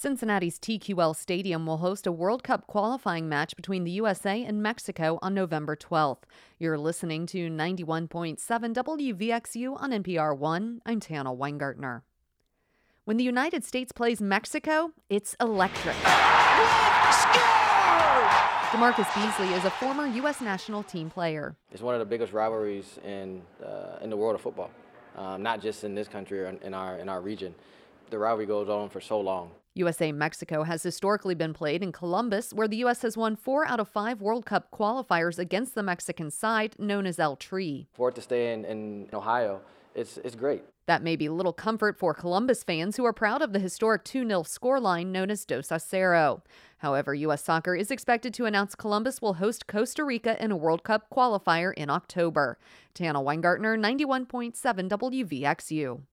Cincinnati's TQL Stadium will host a World Cup qualifying match between the USA and Mexico on November 12th. You're listening to 91.7 WVXU on NPR One. I'm Tana Weingartner. When the United States plays Mexico, it's electric. DeMarcus Beasley is a former U.S. national team player. It's one of the biggest rivalries in the world of football, not just in this country or in our region. The rivalry goes on for so long. USA-Mexico has historically been played in Columbus, where the U.S. has won 4 out of 5 World Cup qualifiers against the Mexican side, known as El Tri. For it to stay in Ohio, it's great. That may be little comfort for Columbus fans who are proud of the historic 2-0 scoreline known as Dos a Cero. However, U.S. Soccer is expected to announce Columbus will host Costa Rica in a World Cup qualifier in October. Tana Weingartner, 91.7 WVXU.